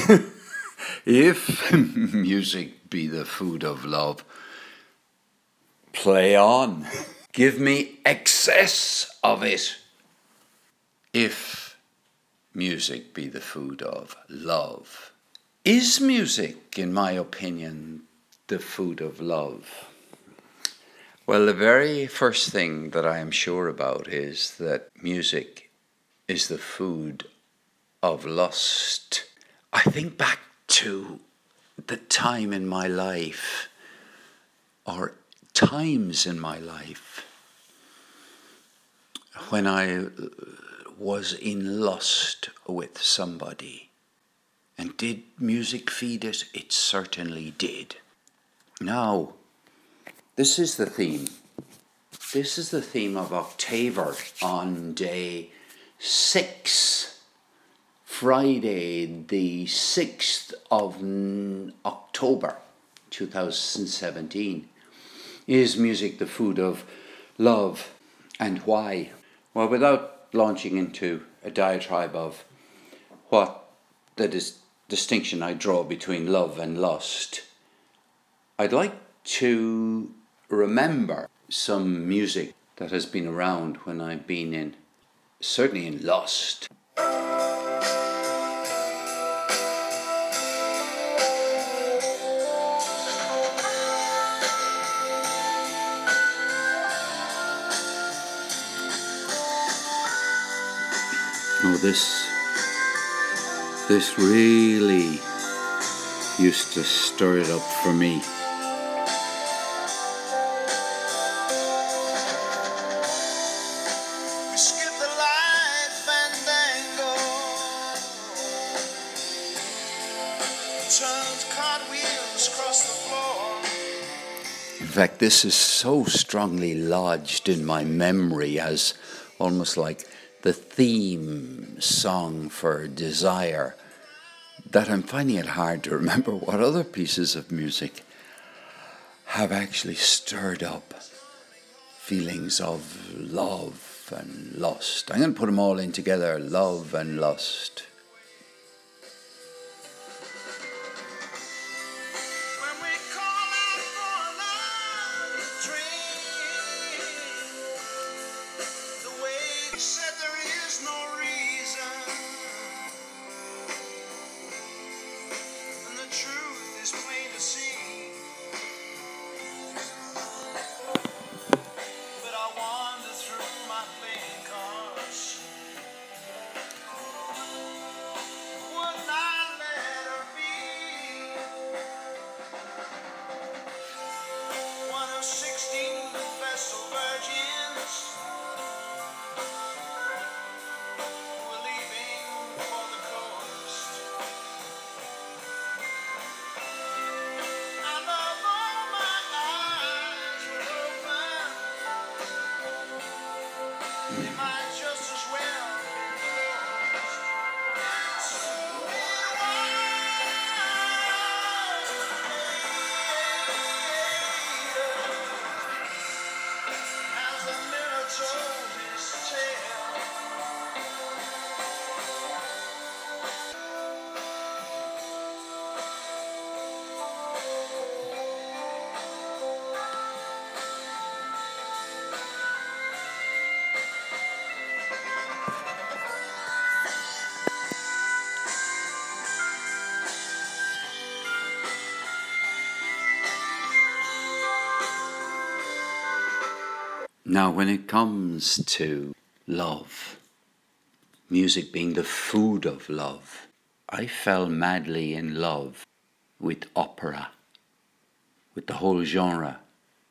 If music be the food of love, play on. Give me excess of it. If music be the food of love, is music, in my opinion, the food of love? Well, the very first thing that I am sure about is that music is the food of lust. I think back to the time in my life, or times in my life, when I was in lust with somebody. And did music feed it? It certainly did. Now, this is the theme. This is the theme of October on day 6, Friday, the 6th of October 2017. Is music the food of love, and why? Well, without launching into a diatribe of what the distinction I draw between love and lust, I'd like to remember some music that has been around when I've been certainly in lust. Oh, this really used to stir it up for me. In fact, this is so strongly lodged in my memory as almost like the theme song for Desire that I'm finding it hard to remember what other pieces of music have actually stirred up feelings of love and lust. I'm going to put them all in together, love and lust. Now, when it comes to love, music being the food of love, I fell madly in love with opera, with the whole genre,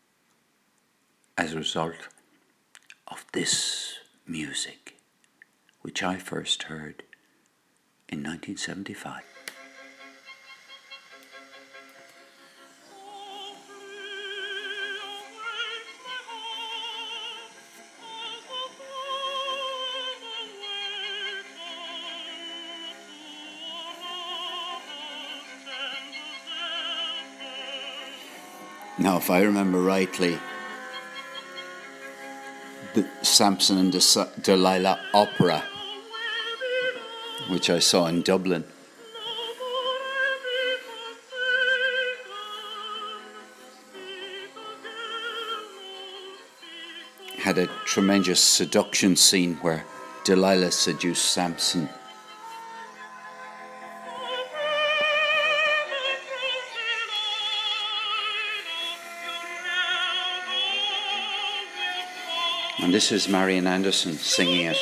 as a result of this music, which I first heard in 1975. Now, if I remember rightly, the Samson and Delilah opera, which I saw in Dublin, had a tremendous seduction scene where Delilah seduced Samson. And this is Marian Anderson singing it.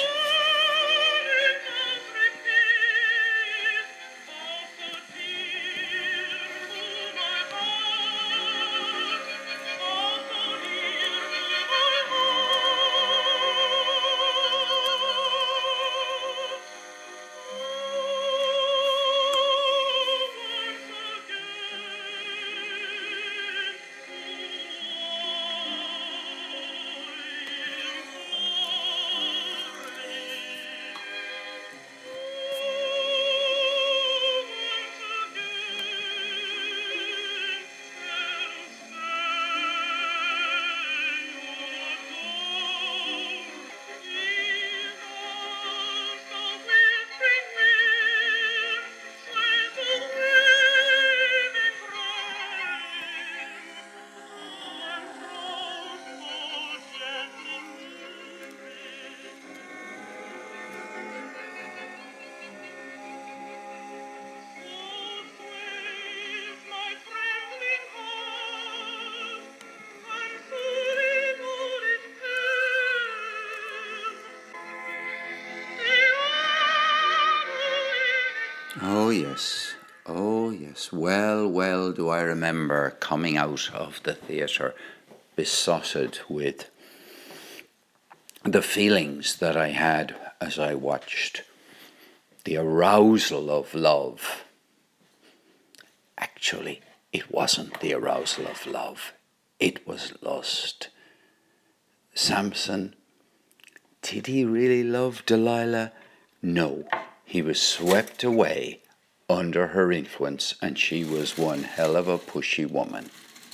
Oh yes, oh yes. Well, well do I remember coming out of the theatre besotted with the feelings that I had as I watched the arousal of love. Actually, it wasn't the arousal of love, it was lust. Samson, did he really love Delilah? No, he was swept away under her influence, and she was one hell of a pushy woman.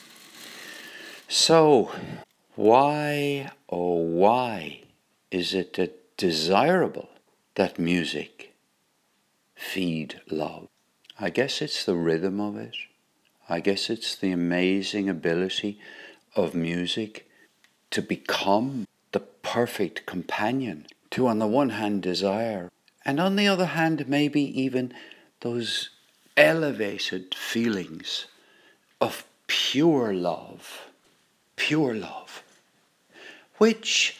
So, why, oh why, is it desirable that music feed love? I guess it's the rhythm of it. I guess it's the amazing ability of music to become the perfect companion to, on the one hand, desire, and on the other hand, maybe even those elevated feelings of pure love, which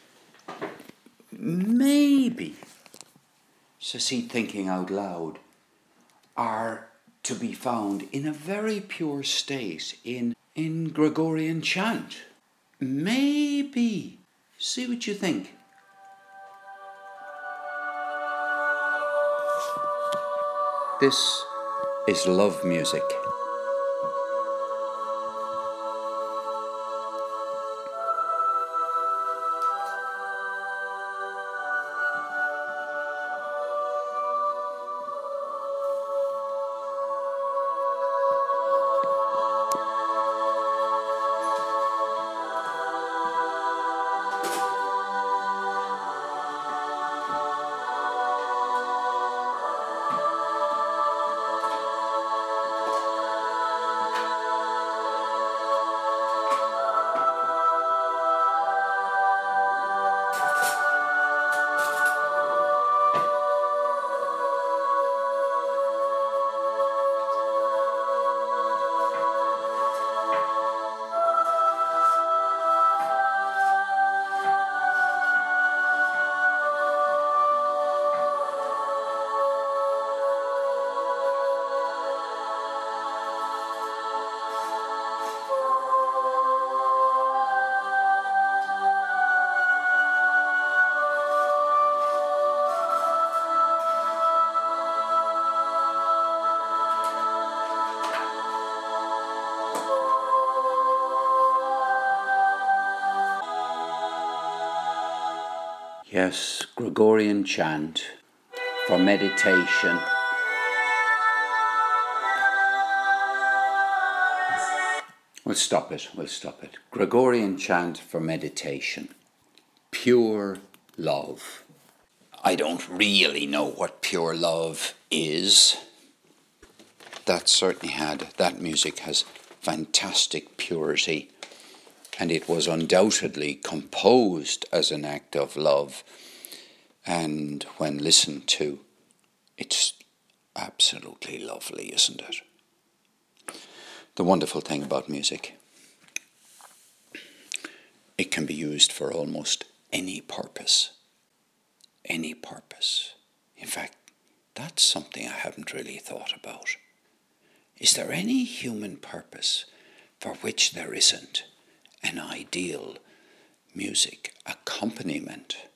maybe, so see, thinking out loud, are to be found in a very pure state in Gregorian chant. Maybe. See what you think. This is love music. Yes, Gregorian chant for meditation. We'll stop it. Gregorian chant for meditation. Pure love. I don't really know what pure love is. That music has fantastic purity. and it was undoubtedly composed as an act of love. And when listened to, it's absolutely lovely, isn't it? The wonderful thing about music, it can be used for almost any purpose. Any purpose. In fact, that's something I haven't really thought about. Is there any human purpose for which there isn't an ideal music accompaniment